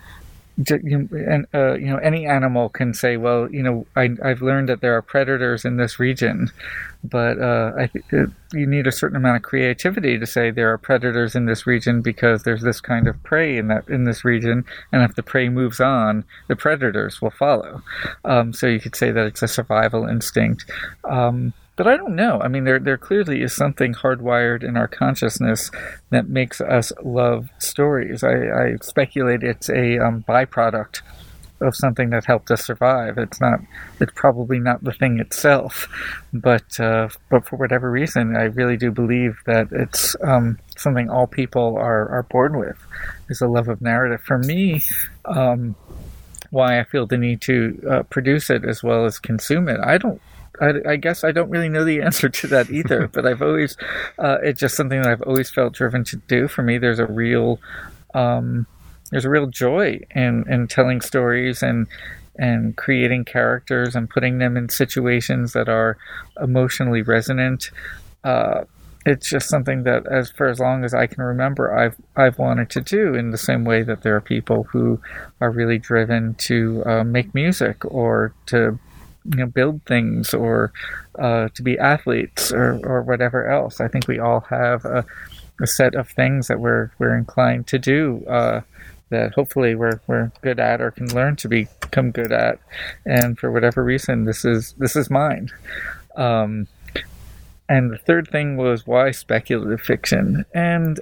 Speaker 2: any animal can say, well, I've learned that there are predators in this region, but you need a certain amount of creativity to say there are predators in this region because there's this kind of prey in this region, and if the prey moves on, the predators will follow. So you could say that it's a survival instinct. But I don't know. I mean, there clearly is something hardwired in our consciousness that makes us love stories. I speculate it's a byproduct of something that helped us survive. It's probably not the thing itself, but for whatever reason, I really do believe that it's something all people are born with, is a love of narrative. For me, why I feel the need to produce it as well as consume it, I guess I don't really know the answer to that either, but I've always, it's just something that I've always felt driven to do. For me, there's a real joy in telling stories and creating characters and putting them in situations that are emotionally resonant. it's just something that, for as long as I can remember, I've wanted to do. In the same way that there are people who are really driven to make music or to build things or to be athletes or whatever else. I think we all have a set of things that we're inclined to do that hopefully we're good at or can learn to become good at. And for whatever reason, this is mine. And the third thing was, why speculative fiction? And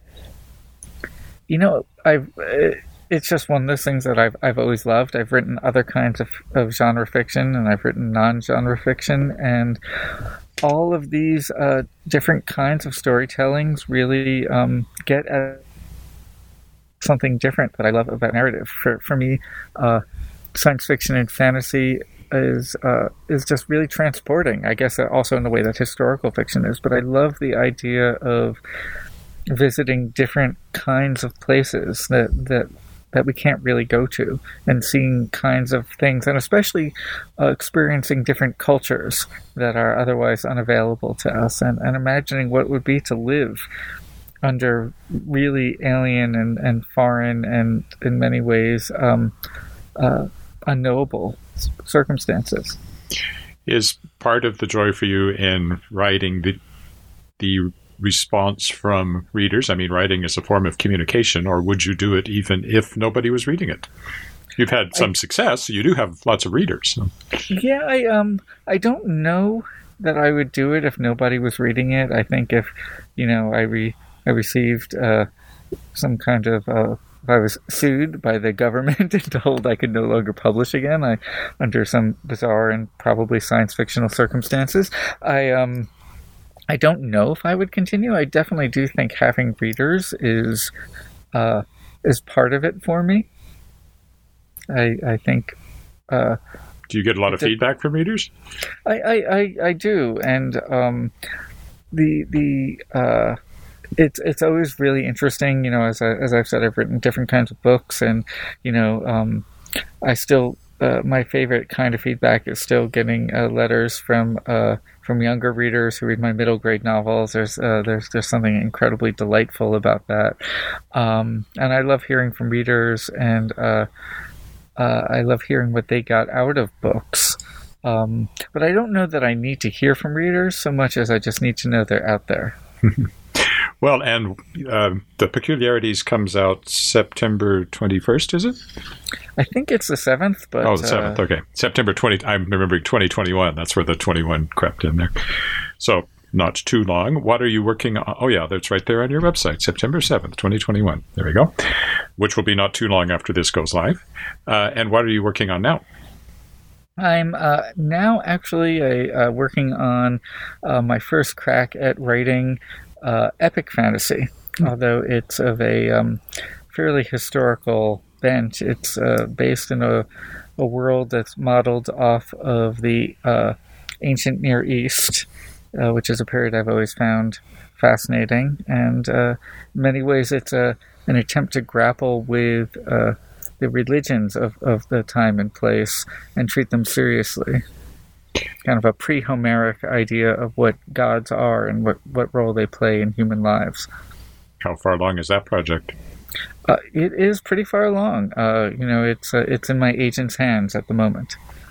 Speaker 2: it's just one of those things that I've always loved. I've written other kinds of genre fiction, and I've written non-genre fiction, and all of these different kinds of storytellings really get at something different that I love about narrative. For me, science fiction and fantasy is just really transporting. I guess also in the way that historical fiction is. But I love the idea of visiting different kinds of places that we can't really go to, and seeing kinds of things, and especially experiencing different cultures that are otherwise unavailable to us, and imagining what it would be to live under really alien and foreign and in many ways unknowable circumstances.
Speaker 1: Is part of the joy for you in writing the response from readers? I mean, writing is a form of communication, or would you do it even if nobody was reading it? You've had some success, so you do have lots of readers. So.
Speaker 2: Yeah, I don't know that I would do it if nobody was reading it. I think if, I received some kind of if I was sued by the government and told I could no longer publish again, under some bizarre and probably science fictional circumstances, I don't know if I would continue. I definitely do think having readers is part of it for me. I think.
Speaker 1: Do you get a lot of feedback from readers?
Speaker 2: I do, and it's always really interesting. As I've said, I've written different kinds of books, and I still. My favorite kind of feedback is still getting letters from younger readers who read my middle grade novels. There's something incredibly delightful about that, and I love hearing from readers, and I love hearing what they got out of books. But I don't know that I need to hear from readers so much as I just need to know they're out there.
Speaker 1: Well, and The Peculiarities comes out September 21st, is it?
Speaker 2: I think it's the 7th. But,
Speaker 1: the 7th, okay. September 20, I'm remembering 2021. That's where the 21 crept in there. So, not too long. What are you working on? Oh, yeah, that's right there on your website, September 7th, 2021. There we go. Which will be not too long after this goes live. And what are you working on now?
Speaker 2: I'm now actually working on my first crack at writing epic fantasy, although it's of a fairly historical bent. It's based in a world that's modeled off of the ancient Near East, which is a period I've always found fascinating. And in many ways, it's an attempt to grapple with the religions of the time and place and treat them seriously. Kind of a pre-Homeric idea of what gods are and what role they play in human lives.
Speaker 1: How far along is that project?
Speaker 2: It is pretty far along. It's in my agent's hands at the moment.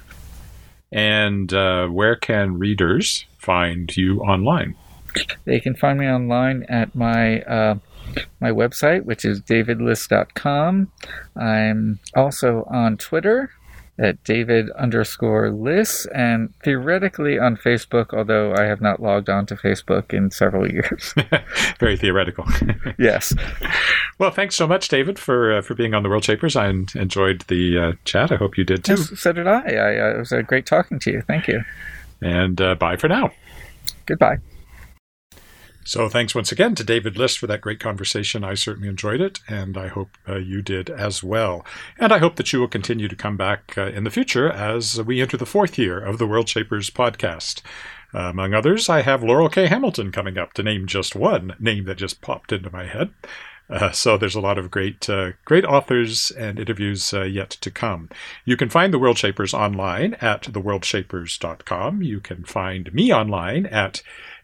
Speaker 1: And where can readers find you online?
Speaker 2: They can find me online at my website, which is davidliss.com. I'm also on Twitter at David_Liss, and theoretically on Facebook, although I have not logged on to Facebook in several years.
Speaker 1: Very theoretical.
Speaker 2: Yes.
Speaker 1: Well, thanks so much, David, for being on the World Shapers. I enjoyed the chat. I hope you did too.
Speaker 2: Yes, so did I. It was great talking to you. Thank you.
Speaker 1: And bye for now.
Speaker 2: Goodbye.
Speaker 1: So thanks once again to David Liss for that great conversation. I certainly enjoyed it, and I hope you did as well. And I hope that you will continue to come back in the future as we enter the 4th year of the World Shapers podcast. Among others, I have Laurel K. Hamilton coming up, to name just one name that just popped into my head. So there's a lot of great authors and interviews yet to come. You can find the World Shapers online at theworldshapers.com. You can find me online at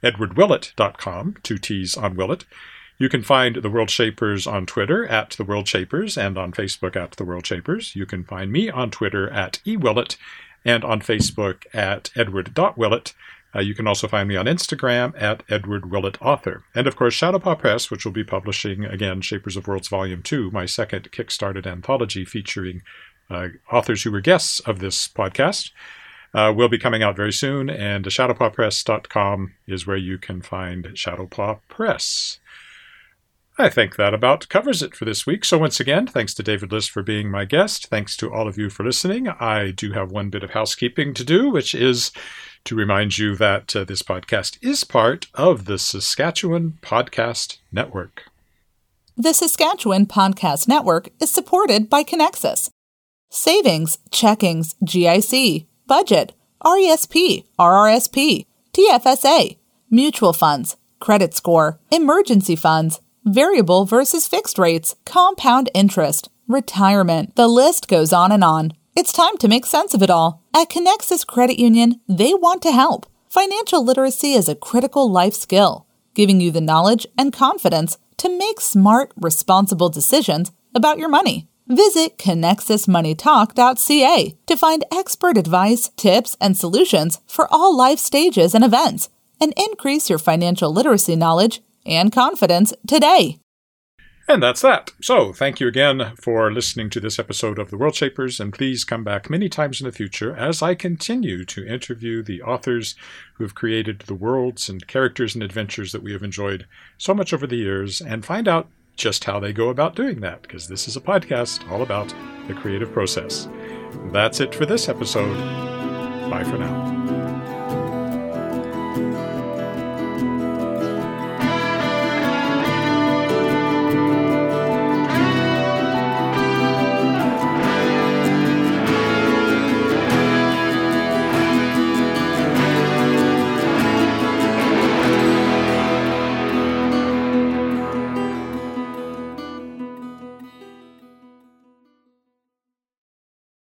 Speaker 1: edwardwillett.com, 2 T's on Willett. You can find The World Shapers on Twitter at The World Shapers and on Facebook at The World Shapers. You can find me on Twitter at ewillett and on Facebook at edward.willett. You can also find me on Instagram at edwardwillettauthor. And of course, Shadowpaw Press, which will be publishing, again, Shapers of Worlds Volume 2, my second Kickstarted anthology featuring authors who were guests of this podcast, will be coming out very soon. And shadowpawpress.com is where you can find Shadowpaw Press. I think that about covers it for this week. So once again, thanks to David Liss for being my guest. Thanks to all of you for listening. I do have one bit of housekeeping to do, which is to remind you that this podcast is part of the Saskatchewan Podcast Network.
Speaker 3: The Saskatchewan Podcast Network is supported by Connexus. Savings, checkings, GIC, budget, RESP, RRSP, TFSA, mutual funds, credit score, emergency funds, variable versus fixed rates, compound interest, retirement. The list goes on and on. It's time to make sense of it all. At Connexus Credit Union, they want to help. Financial literacy is a critical life skill, giving you the knowledge and confidence to make smart, responsible decisions about your money. Visit connexusmoneytalk.ca to find expert advice, tips, and solutions for all life stages and events, and increase your financial literacy knowledge and confidence today.
Speaker 1: And that's that. So thank you again for listening to this episode of The World Shapers, and please come back many times in the future as I continue to interview the authors who have created the worlds and characters and adventures that we have enjoyed so much over the years, and find out just how they go about doing that, because this is a podcast all about the creative process. That's it for this episode. Bye for now.